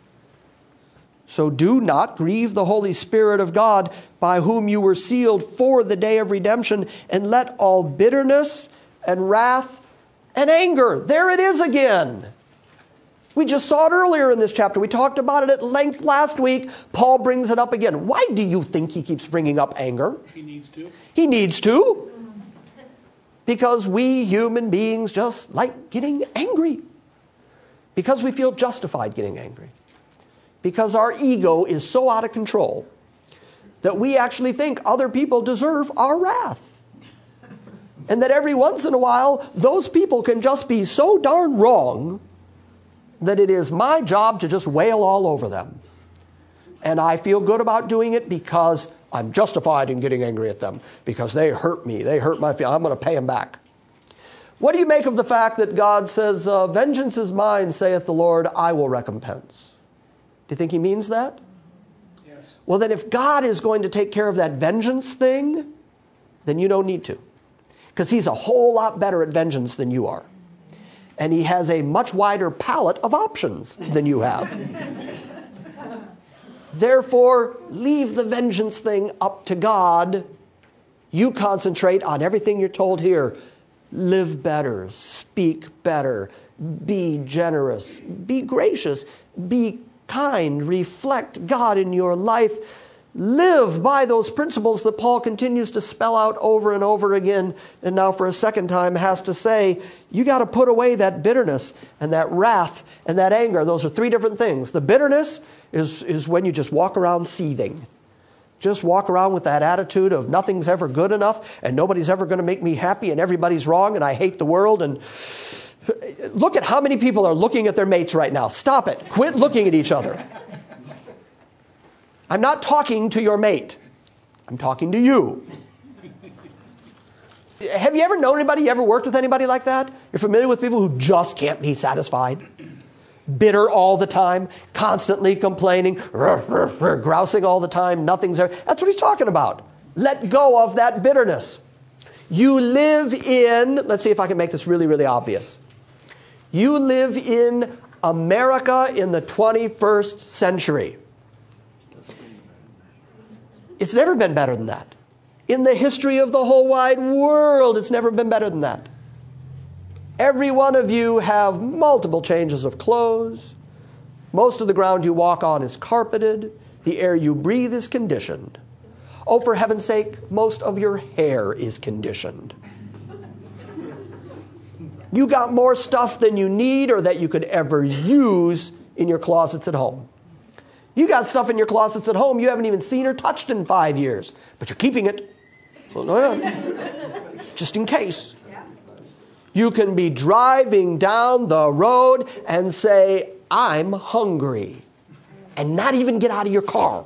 [SPEAKER 2] So do not grieve the Holy Spirit of God, by whom you were sealed for the day of redemption, and let all bitterness and wrath and anger, there it is again. We just saw it earlier in this chapter. We talked about it at length last week. Paul brings it up again. Why do you think he keeps bringing up anger?
[SPEAKER 4] He needs to.
[SPEAKER 2] He needs to. Because we human beings just like getting angry. Because we feel justified getting angry. Because our ego is so out of control that we actually think other people deserve our wrath. And that every once in a while, those people can just be so darn wrong that it is my job to just wail all over them. And I feel good about doing it because I'm justified in getting angry at them, because they hurt me. They hurt my feelings. I'm going to pay them back. What do you make of the fact that God says, vengeance is mine, saith the Lord, I will recompense? Do you think he means that?
[SPEAKER 4] Yes.
[SPEAKER 2] Well, then if God is going to take care of that vengeance thing, then you don't need to. Because he's a whole lot better at vengeance than you are. And he has a much wider palette of options than you have. Therefore, leave the vengeance thing up to God. You concentrate on everything you're told here. Live better, speak better, be generous, be gracious, be kind, reflect God in your life. Live by those principles that Paul continues to spell out over and over again, and now for a second time has to say, you got to put away that bitterness and that wrath and that anger. Those are three different things. The bitterness is when you just walk around seething. Just walk around with that attitude of nothing's ever good enough and nobody's ever going to make me happy and everybody's wrong and I hate the world. And look at how many people are looking at their mates right now. Stop it. Quit looking at each other. I'm not talking to your mate. I'm talking to you. Have you ever known anybody, you ever worked with anybody like that? You're familiar with people who just can't be satisfied? Bitter all the time, constantly complaining, grousing all the time, nothing's there. That's what he's talking about. Let go of that bitterness. You live in, let's see if I can make this really, really obvious. You live in America in the 21st century. It's never been better than that. In the history of the whole wide world, it's never been better than that. Every one of you have multiple changes of clothes. Most of the ground you walk on is carpeted. The air you breathe is conditioned. Oh, for heaven's sake, most of your hair is conditioned. You got more stuff than you need or that you could ever use in your closets at home. You got stuff in your closets at home you haven't even seen or touched in 5 years, but you're keeping it. Well, no. Just in case. You can be driving down the road and say, I'm hungry, and not even get out of your car.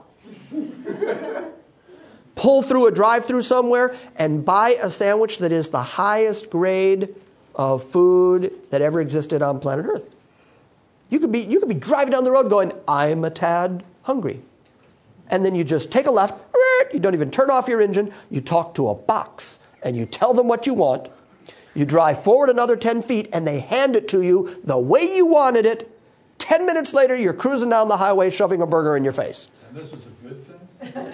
[SPEAKER 2] Pull through a drive-through somewhere and buy a sandwich that is the highest grade of food that ever existed on planet Earth. You could be driving down the road going, I'm a tad hungry. And then you just take a left, you don't even turn off your engine, you talk to a box, and you tell them what you want. You drive forward another 10 feet, and they hand it to you the way you wanted it. 10 minutes later, you're cruising down the highway shoving a burger in your face.
[SPEAKER 4] And this is a good thing?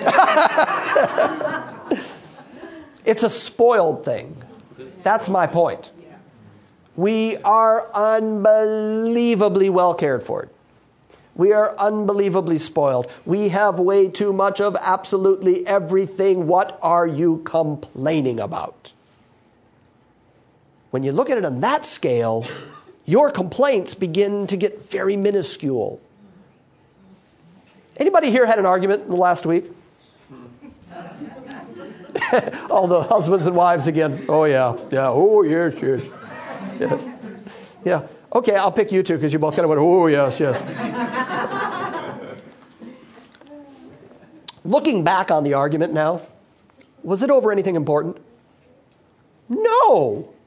[SPEAKER 2] It's a spoiled thing. That's my point. We are unbelievably well cared for. We are unbelievably spoiled. We have way too much of absolutely everything. What are you complaining about? When you look at it on that scale, your complaints begin to get very minuscule. Anybody here had an argument in the last week? All the husbands and wives again. Oh, yeah. Yeah. Oh, yes, yes. Yes. Yeah. Okay, I'll pick you two because you both kind of went, oh, yes, yes. Looking back on the argument now, was it over anything important? No.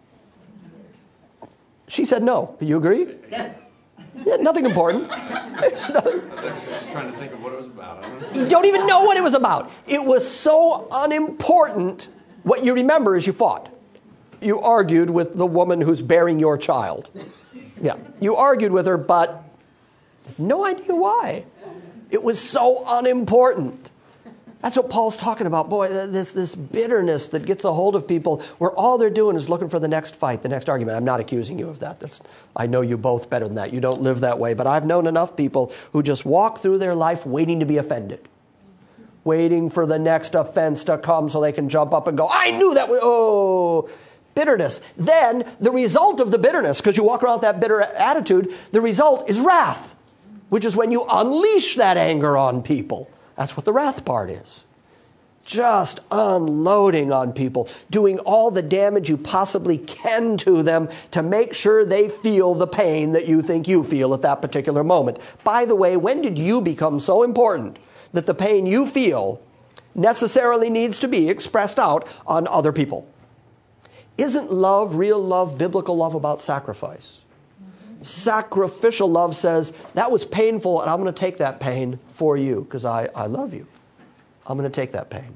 [SPEAKER 2] She said no. Do you agree? Yeah, nothing important. It's nothing.
[SPEAKER 3] Just trying to think of what it was about.
[SPEAKER 2] You don't even know what it was about. It was so unimportant. What you remember is you fought. You argued with the woman who's bearing your child. Yeah, you argued with her, but no idea why. It was so unimportant. That's what Paul's talking about. Boy, this bitterness that gets a hold of people where all they're doing is looking for the next fight, the next argument. I'm not accusing you of that. I know you both better than that. You don't live that way. But I've known enough people who just walk through their life waiting to be offended. Waiting for the next offense to come so they can jump up and go, I knew that was, bitterness. Then the result of the bitterness, because you walk around with that bitter attitude, the result is wrath, which is when you unleash that anger on people. That's what the wrath part is. Just unloading on people, doing all the damage you possibly can to them to make sure they feel the pain that you think you feel at that particular moment. By the way, when did you become so important that the pain you feel necessarily needs to be expressed out on other people? Isn't love, real love, biblical love about sacrifice? Sacrificial love says, that was painful, and I'm going to take that pain for you because I love you. I'm going to take that pain.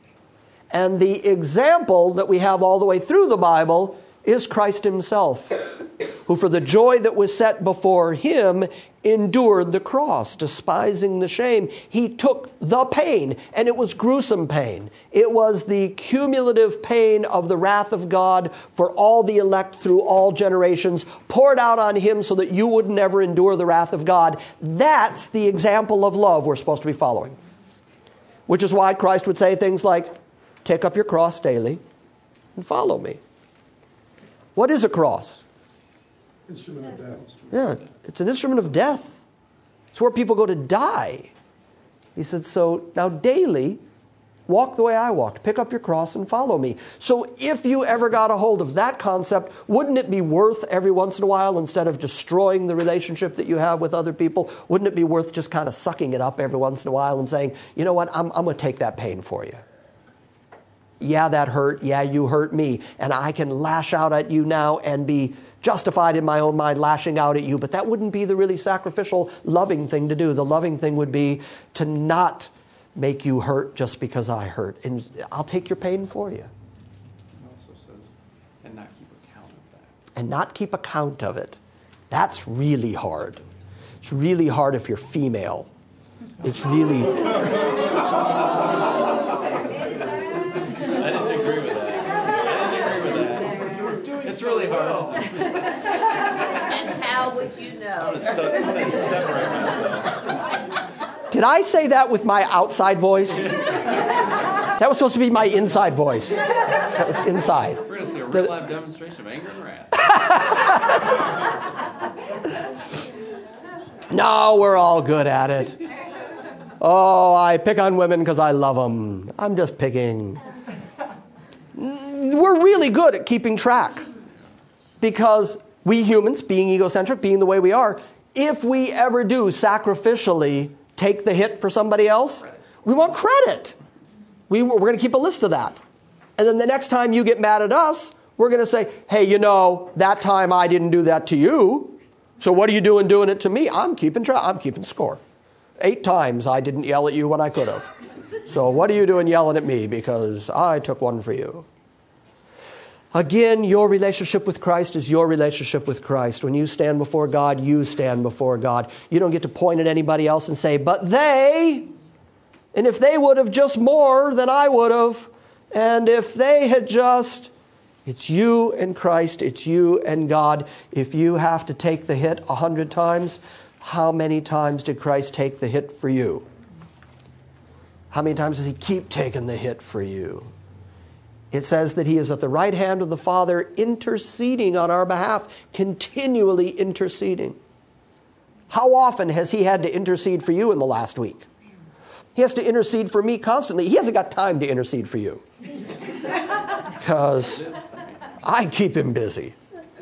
[SPEAKER 2] And the example that we have all the way through the Bible is Christ himself, who for the joy that was set before him endured the cross, despising the shame. He took the pain, and it was gruesome pain. It was the cumulative pain of the wrath of God for all the elect through all generations, poured out on him so that you would never endure the wrath of God. That's the example of love we're supposed to be following. Which is why Christ would say things like, take up your cross daily and follow me. What is a cross?
[SPEAKER 4] Instrument of death.
[SPEAKER 2] Yeah, it's an instrument of death. It's where people go to die. He said, so now daily, walk the way I walked. Pick up your cross and follow me. So if you ever got a hold of that concept, wouldn't it be worth every once in a while, instead of destroying the relationship that you have with other people, wouldn't it be worth just kind of sucking it up every once in a while and saying, you know what, I'm going to take that pain for you. Yeah, that hurt. Yeah, you hurt me. And I can lash out at you now and be justified in my own mind lashing out at you. But that wouldn't be the really sacrificial, loving thing to do. The loving thing would be to not make you hurt just because I hurt. And I'll take your pain for you.
[SPEAKER 3] It also says, and not keep account of that.
[SPEAKER 2] And not keep account of it. That's really hard. It's really hard if you're female. It's really...
[SPEAKER 3] It's really hard.
[SPEAKER 5] And how would you know?
[SPEAKER 3] I'm going to separate myself.
[SPEAKER 2] Did I say that with my outside voice? That was supposed to be my inside voice. That was inside.
[SPEAKER 3] We're going to see a real live demonstration of anger and wrath.
[SPEAKER 2] No, we're all good at it. Oh, I pick on women because I love them. I'm just picking. We're really good at keeping track. Because we humans, being egocentric, being the way we are, if we ever do sacrificially take the hit for somebody else, we want credit. We're going to keep a list of that. And then the next time you get mad at us, we're going to say, hey, you know, that time I didn't do that to you. So what are you doing it to me? I'm keeping track. I'm keeping score. 8 times I didn't yell at you when I could have. So what are you doing yelling at me because I took one for you? Again, your relationship with Christ is your relationship with Christ. When you stand before God, you stand before God. You don't get to point at anybody else and say, but they, and if they would have just more than I would have, and if they had just, it's you and Christ, it's you and God. If you have to take the hit 100 times, how many times did Christ take the hit for you? How many times does he keep taking the hit for you? It says that he is at the right hand of the Father interceding on our behalf, continually interceding. How often has he had to intercede for you in the last week? He has to intercede for me constantly. He hasn't got time to intercede for you. Because I keep him busy.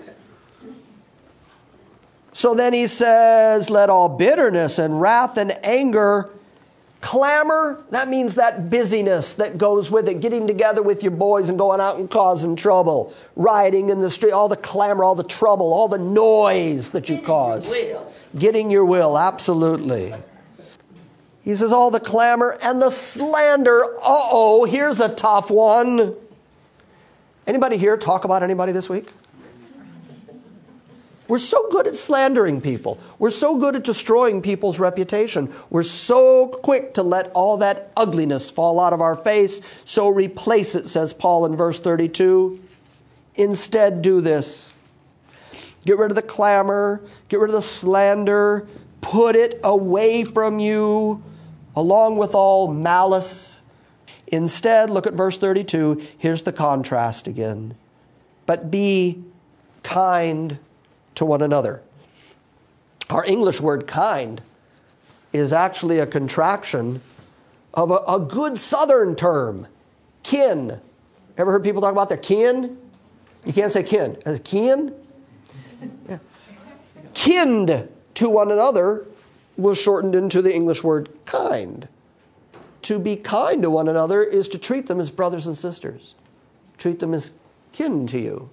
[SPEAKER 2] So then he says, let all bitterness and wrath and anger, clamor, that means that busyness that goes with it, getting together with your boys and going out and causing trouble, rioting in the street, all the clamor, all the trouble, all the noise that you cause. Getting your will, absolutely. He says all the clamor and the slander. Uh-oh, here's a tough one. Anybody here talk about anybody this week? We're so good at slandering people. We're so good at destroying people's reputation. We're so quick to let all that ugliness fall out of our face. So replace it, says Paul in verse 32. Instead, do this. Get rid of the clamor. Get rid of the slander. Put it away from you, along with all malice. Instead, look at verse 32. Here's the contrast again. But be kind to one another. Our English word kind is actually a contraction of a good Southern term, kin. Ever heard people talk about their kin? You can't say kin. Kin? Yeah. Kinned to one another was shortened into the English word kind. To be kind to one another is to treat them as brothers and sisters. Treat them as kin to you.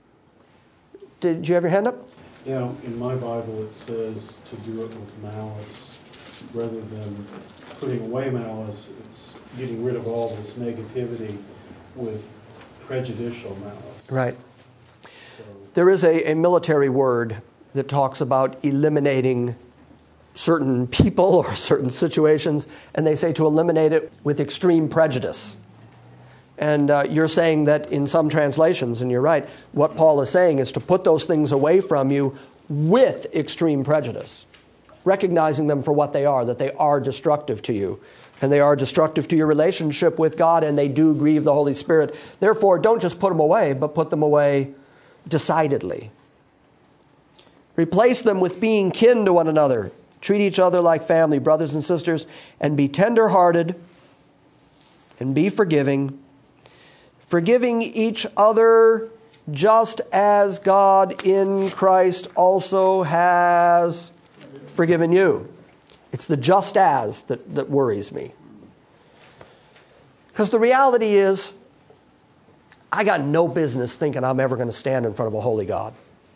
[SPEAKER 2] Did you have your hand up?
[SPEAKER 4] Yeah, in my Bible it says to do it with malice. Rather than putting away malice, it's getting rid of all this negativity with prejudicial malice.
[SPEAKER 2] Right. There is a military word that talks about eliminating certain people or certain situations, and they say to eliminate it with extreme prejudice. And you're saying that in some translations, and you're right, what Paul is saying is to put those things away from you with extreme prejudice, recognizing them for what they are, that they are destructive to you, and they are destructive to your relationship with God, and they do grieve the Holy Spirit. Therefore, don't just put them away, but put them away decidedly. Replace them with being kin to one another. Treat each other like family, brothers and sisters, and be tender-hearted, and be forgiving, forgiving each other just as God in Christ also has forgiven you. It's the just as that worries me. Because the reality is, I got no business thinking I'm ever going to stand in front of a holy God.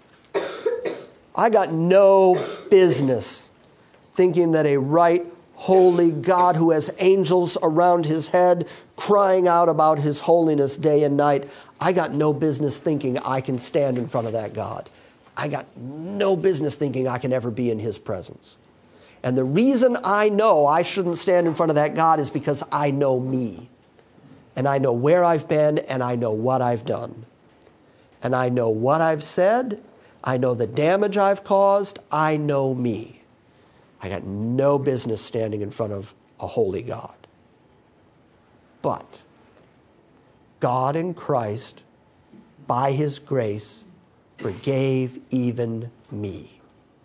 [SPEAKER 2] I got no business thinking that a right, holy God who has angels around his head crying out about his holiness day and night, I got no business thinking I can stand in front of that God. I got no business thinking I can ever be in his presence. And the reason I know I shouldn't stand in front of that God is because I know me. And I know where I've been, and I know what I've done. And I know what I've said. I know the damage I've caused. I know me. I got no business standing in front of a holy God. But God in Christ, by his grace, forgave even me.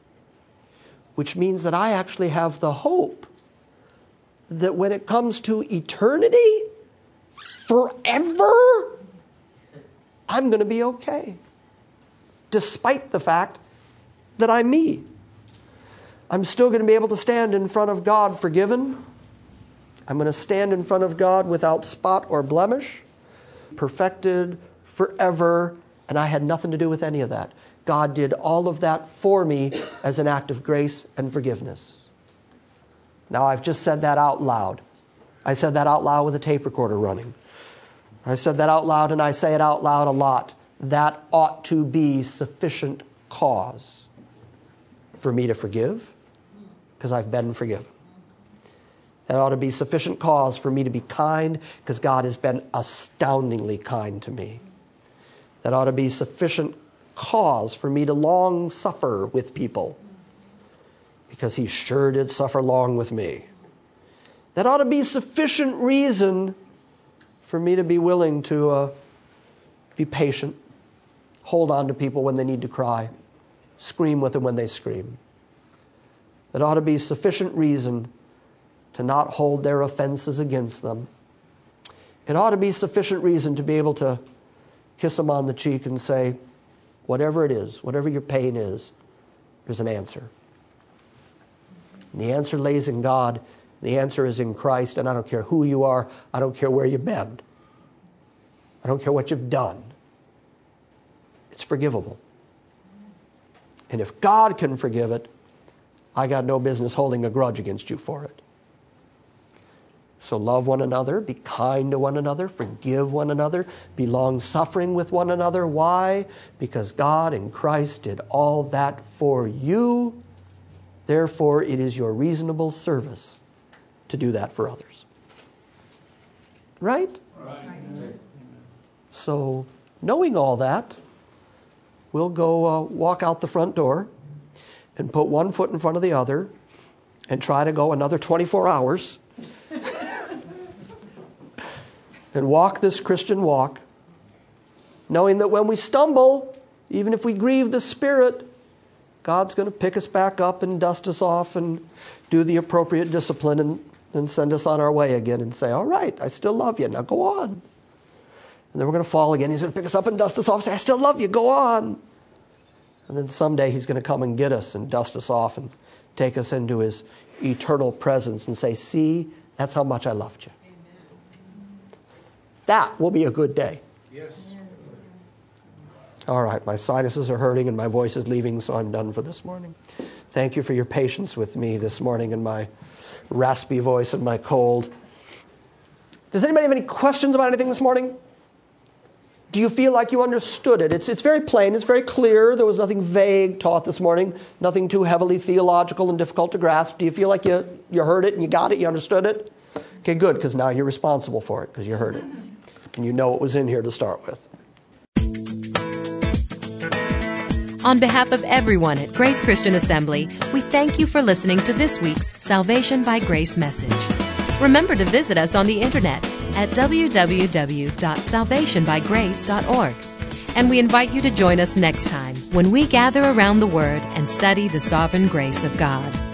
[SPEAKER 2] Which means that I actually have the hope that when it comes to eternity, forever, I'm going to be okay. Despite the fact that I'm me. I'm still going to be able to stand in front of God forgiven. I'm going to stand in front of God without spot or blemish, perfected forever, and I had nothing to do with any of that. God did all of that for me as an act of grace and forgiveness. Now, I've just said that out loud. I said that out loud with a tape recorder running. I said that out loud, and I say it out loud a lot. That ought to be sufficient cause for me to forgive, because I've been forgiven. That ought to be sufficient cause for me to be kind, because God has been astoundingly kind to me. That ought to be sufficient cause for me to long suffer with people, because he sure did suffer long with me. That ought to be sufficient reason for me to be willing to be patient, hold on to people when they need to cry, scream with them when they scream. That ought to be sufficient reason to not hold their offenses against them. It ought to be sufficient reason to be able to kiss them on the cheek and say, whatever it is, whatever your pain is, there's an answer. And the answer lays in God. The answer is in Christ, and I don't care who you are. I don't care where you've been. I don't care what you've done. It's forgivable. And if God can forgive it, I got no business holding a grudge against you for it. So love one another, be kind to one another, forgive one another, be long-suffering with one another. Why? Because God in Christ did all that for you. Therefore, it is your reasonable service to do that for others. Right?
[SPEAKER 4] Right.
[SPEAKER 2] So, knowing all that, we'll go walk out the front door and put one foot in front of the other and try to go another 24 hours and walk this Christian walk, knowing that when we stumble, even if we grieve the Spirit, God's going to pick us back up and dust us off and do the appropriate discipline and send us on our way again and say, all right, I still love you, now go on. And then we're going to fall again. He's going to pick us up and dust us off and say, I still love you, go on. And then someday he's going to come and get us and dust us off and take us into his eternal presence and say, see, that's how much I loved you. That will be a good day.
[SPEAKER 4] Yes.
[SPEAKER 2] All right, my sinuses are hurting and my voice is leaving, so I'm done for this morning. Thank you for your patience with me this morning and my raspy voice and my cold. Does anybody have any questions about anything this morning? Do you feel like you understood it? It's very plain, it's very clear. There was nothing vague taught this morning, nothing too heavily theological and difficult to grasp. Do you feel like you heard it and you got it, you understood it? Okay, good, because now you're responsible for it because you heard it. And you know what was in here to start with.
[SPEAKER 1] On behalf of everyone at Grace Christian Assembly, we thank you for listening to this week's Salvation by Grace message. Remember to visit us on the internet at www.salvationbygrace.org. And we invite you to join us next time when we gather around the Word and study the sovereign grace of God.